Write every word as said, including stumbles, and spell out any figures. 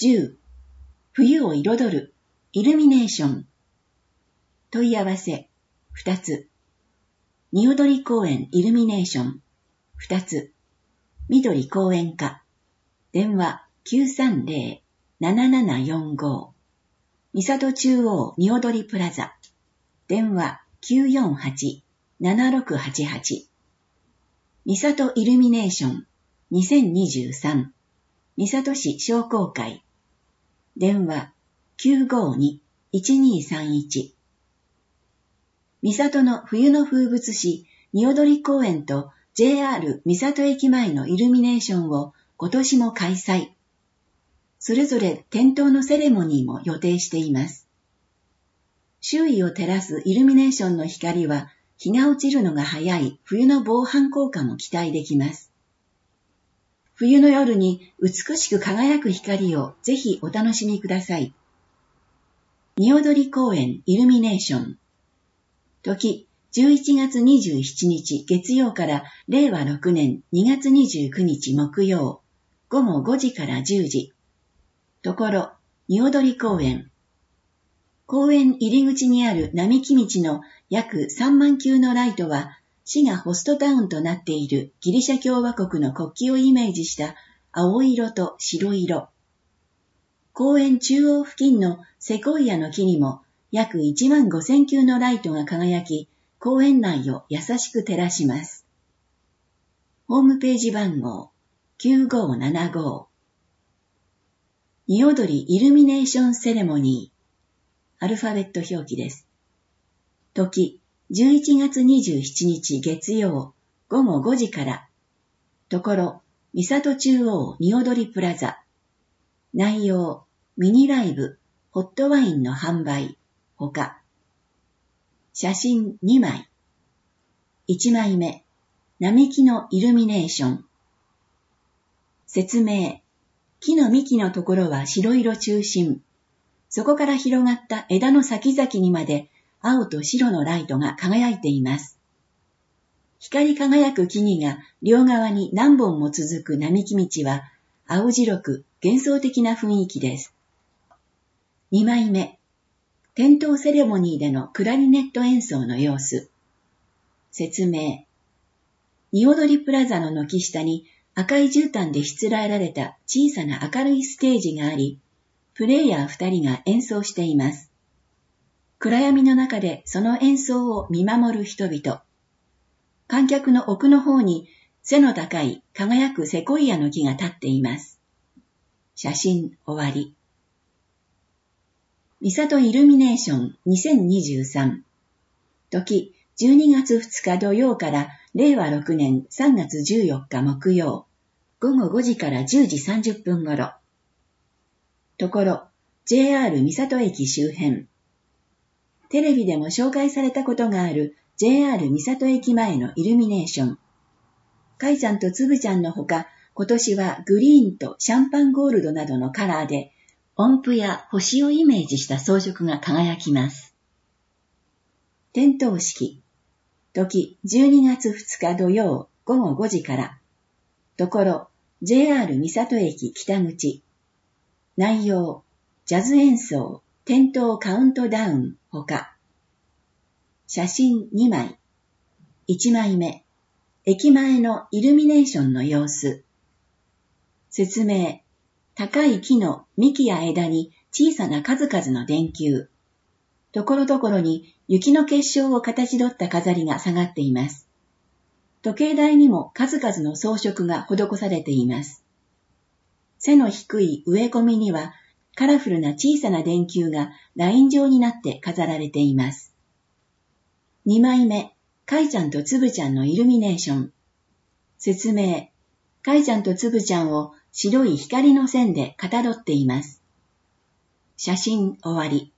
じゅう、冬を彩るイルミネーション。問い合わせふたつ。におどり公園イルミネーションふたつ。緑公園課。電話 きゅうさんぜろ ななななよんご。三郷中央におどりプラザ。電話 きゅうよんはち ななろくはちはち。三郷イルミネーションにせんにじゅうさん。三郷市商工会。電話 きゅうごに いちにさんいち。三郷の冬の風物詩、におどり公園と ジェイアール 三郷駅前のイルミネーションを今年も開催。それぞれ点灯のセレモニーも予定しています。周囲を照らすイルミネーションの光は日が落ちるのが早い冬の防犯効果も期待できます。冬の夜に美しく輝く光をぜひお楽しみください。におどり公園イルミネーション。時、じゅういちがつにじゅうしちにち月曜かられいわろくねんにがつにじゅうくにち木曜、ごごごじからじゅうじ。ところ、におどり公園。公園入り口にある並木道の約さんまんきゅうのライトは、市がホストタウンとなっているギリシャ共和国の国旗をイメージした青色と白色。公園中央付近のセコイアの木にも約いちまんごせんきゅうのライトが輝き、公園内を優しく照らします。ホームページ番号きゅうごななご。におどりイルミネーションセレモニー。アルファベット表記です。時、じゅういちがつにじゅうしちにち月曜、ごごごじから。ところ、三郷中央におどりプラザ。内容、ミニライブ、ホットワインの販売、ほか。写真にまい。いちまいめ、並木のイルミネーション。説明、木の幹のところは白色中心。そこから広がった枝の先々にまで青と白のライトが輝いています。光り輝く木々が両側に何本も続く並木道は青白く幻想的な雰囲気です。にまいめ、点灯セレモニーでのクラリネット演奏の様子。説明。におどりプラザの軒下に赤い絨毯でしつらえられた小さな明るいステージがあり、プレイヤー二人が演奏しています。暗闇の中でその演奏を見守る人々。観客の奥の方に背の高い輝くセコイアの木が立っています。写真終わり。三郷イルミネーションにせんにじゅうさん。時、じゅうにがつふつか土曜かられいわろくねんさんがつじゅうよっか木曜、ごごごじからじゅうじさんじゅっぷん頃。ところ、ジェイアール 三郷駅周辺。テレビでも紹介されたことがある ジェイアール 三郷駅前のイルミネーション。カイちゃんとつぶちゃんのほか、今年はグリーンとシャンパンゴールドなどのカラーで、音符や星をイメージした装飾が輝きます。点灯式。時、じゅうにがつふつか土曜、ごごごじから。ところ、ジェイアール 三郷駅北口。内容、ジャズ演奏、点灯カウントダウン、ほか。写真にまい。いちまいめ、駅前のイルミネーションの様子。説明、高い木の幹や枝に小さな数々の電球。ところどころに雪の結晶を形取った飾りが下がっています。時計台にも数々の装飾が施されています。背の低い植え込みにはカラフルな小さな電球がライン状になって飾られています。にまいめ、カイちゃんとつぶちゃんのイルミネーション。説明、カイちゃんとつぶちゃんを白い光の線でかたどっています。写真終わり。